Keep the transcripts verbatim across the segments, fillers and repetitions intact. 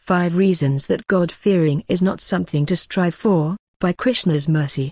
Five Reasons that God-fearing is not something to strive for, by Krishna's mercy.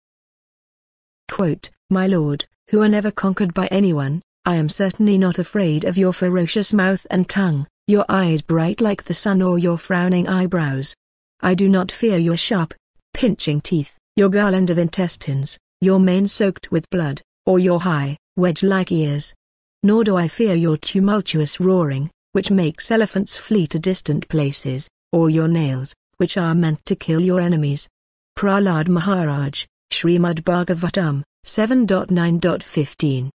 Quote, My Lord, who are never conquered by anyone, I am certainly not afraid of your ferocious mouth and tongue, your eyes bright like the sun or your frowning eyebrows. I do not fear your sharp, pinching teeth, your garland of intestines, your mane soaked with blood, or your high, wedge-like ears. Nor do I fear your tumultuous roaring, which makes elephants flee to distant places, or your nails, which are meant to kill your enemies. Prahlad Maharaj, Srimad Bhagavatam, seven point nine point fifteen.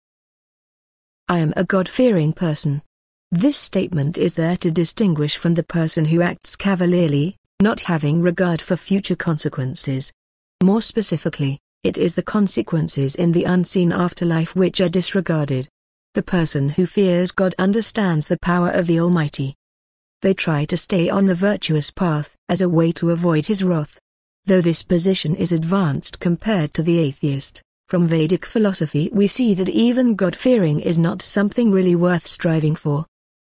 I am a God-fearing person. This statement is there to distinguish from the person who acts cavalierly, not having regard for future consequences. More specifically, it is the consequences in the unseen afterlife which are disregarded. The person who fears God understands the power of the Almighty. They try to stay on the virtuous path as a way to avoid His wrath. Though this position is advanced compared to the atheist, from Vedic philosophy we see that even God-fearing is not something really worth striving for.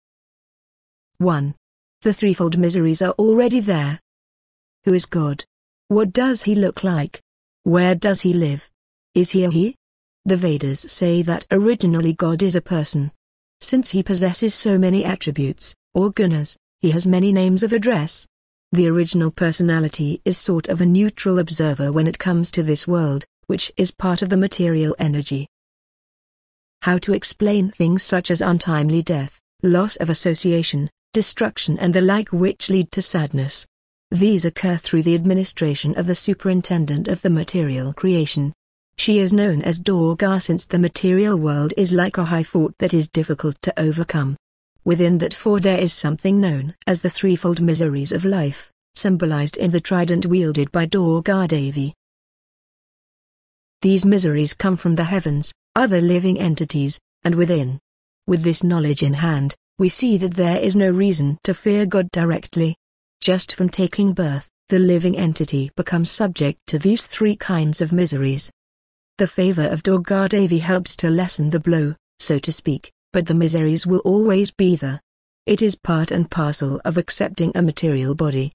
one. The threefold miseries are already there. Who is God? What does He look like? Where does He live? Is He a He? The Vedas say that originally God is a person. Since He possesses so many attributes, or gunas, He has many names of address. The original personality is sort of a neutral observer when it comes to this world, which is part of the material energy. How to explain things such as untimely death, loss of association, destruction and the like which lead to sadness. These occur through the administration of the superintendent of the material creation. She is known as Durga since the material world is like a high fort that is difficult to overcome. Within that fort there is something known as the threefold miseries of life, symbolized in the trident wielded by Durga Devi. These miseries come from the heavens, other living entities, and within. With this knowledge in hand, we see that there is no reason to fear God directly. Just from taking birth, the living entity becomes subject to these three kinds of miseries. The favor of Durga Devi helps to lessen the blow, so to speak, but the miseries will always be there. It is part and parcel of accepting a material body.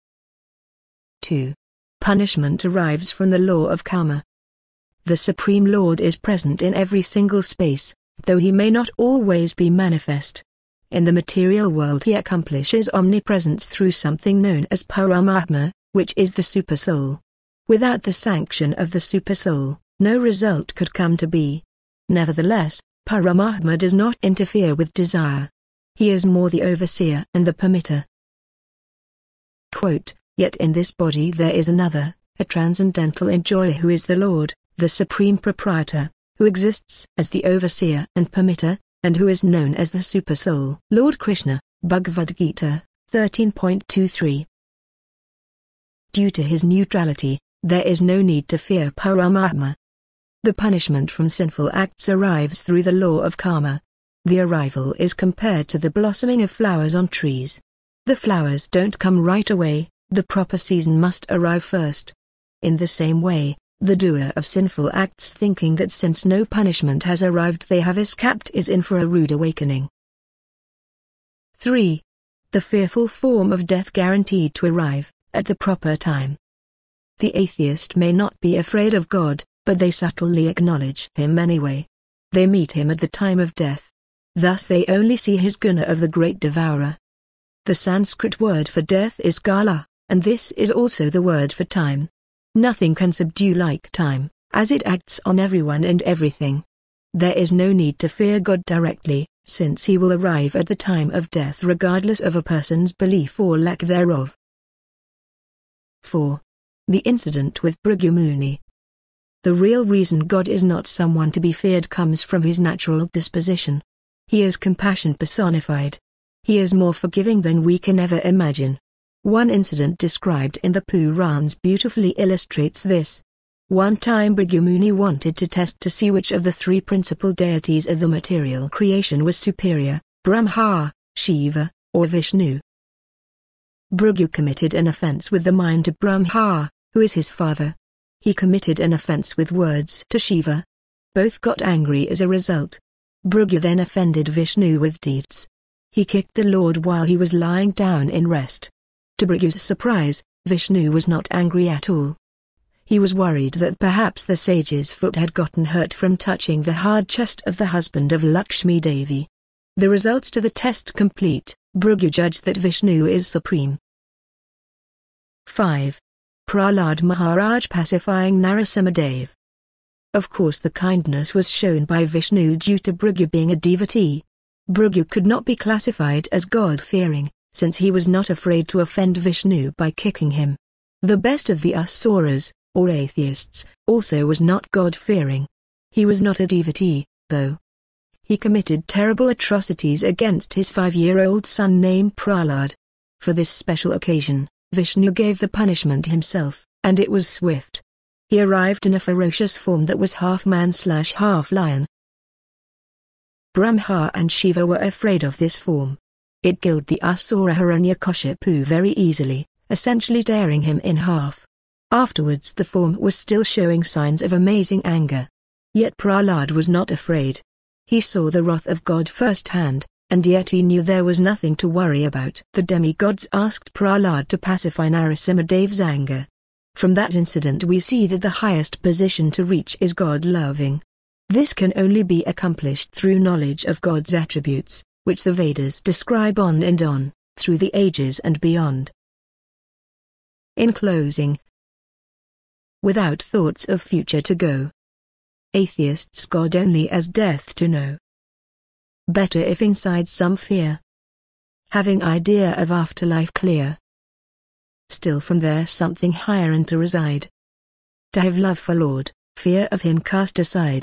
two. Punishment arrives from the law of karma. The Supreme Lord is present in every single space, though He may not always be manifest. In the material world He accomplishes omnipresence through something known as Paramatma, which is the Supersoul. Without the sanction of the Supersoul, no result could come to be. Nevertheless, Paramatma does not interfere with desire. He is more the overseer and the permitter. Quote, Yet in this body there is another, a transcendental enjoyer who is the Lord, the Supreme Proprietor, who exists as the overseer and permitter, and who is known as the Supersoul. Lord Krishna, Bhagavad Gita, thirteen point two three. Due to His neutrality, there is no need to fear Paramatma. The punishment from sinful acts arrives through the law of karma. The arrival is compared to the blossoming of flowers on trees. The flowers don't come right away, the proper season must arrive first. In the same way, the doer of sinful acts thinking that since no punishment has arrived they have escaped is in for a rude awakening. three. The fearful form of death guaranteed to arrive, at the proper time. The atheist may not be afraid of God, but they subtly acknowledge Him anyway. They meet Him at the time of death. Thus they only see His guna of the great devourer. The Sanskrit word for death is kala, and this is also the word for time. Nothing can subdue like time, as it acts on everyone and everything. There is no need to fear God directly, since He will arrive at the time of death regardless of a person's belief or lack thereof. four. The incident with Bhrigu Muni. The real reason God is not someone to be feared comes from His natural disposition. He is compassion personified. He is more forgiving than we can ever imagine. One incident described in the Purans beautifully illustrates this. One time Bhrigu Muni wanted to test to see which of the three principal deities of the material creation was superior, Brahma, Shiva, or Vishnu. Bhrigu committed an offense with the mind to Brahma, who is his father. He committed an offense with words to Shiva. Both got angry as a result. Bhrigu then offended Vishnu with deeds. He kicked the Lord while he was lying down in rest. To Bhrigu's surprise, Vishnu was not angry at all. He was worried that perhaps the sage's foot had gotten hurt from touching the hard chest of the husband of Lakshmi Devi. The results to the test complete, Bhrigu judged that Vishnu is supreme. five. Prahlad Maharaj pacifying Narasimhadev. Of course the kindness was shown by Vishnu due to Bhrigu being a devotee. Bhrigu could not be classified as God-fearing, since he was not afraid to offend Vishnu by kicking him. The best of the asuras, or atheists, also was not God-fearing. He was not a devotee, though. He committed terrible atrocities against his five-year-old son named Prahlad. For this special occasion, Vishnu gave the punishment himself, and it was swift. He arrived in a ferocious form that was half man slash half lion. Brahma and Shiva were afraid of this form. It killed the asura Hiranyakashipu very easily, essentially tearing him in half. Afterwards the form was still showing signs of amazing anger. Yet Prahlad was not afraid. He saw the wrath of God firsthand, and yet he knew there was nothing to worry about. The demigods asked Prahlad to pacify Narasimhadev's anger. From that incident we see that the highest position to reach is God-loving. This can only be accomplished through knowledge of God's attributes, which the Vedas describe on and on, through the ages and beyond. In closing, without thoughts of future to go, atheists God only as death to know. Better if inside some fear, having idea of afterlife clear. Still from there something higher and to reside. To have love for Lord, fear of him cast aside.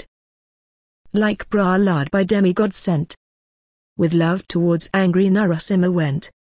Like Prahlad by demigods sent, with love towards angry Narasimha went.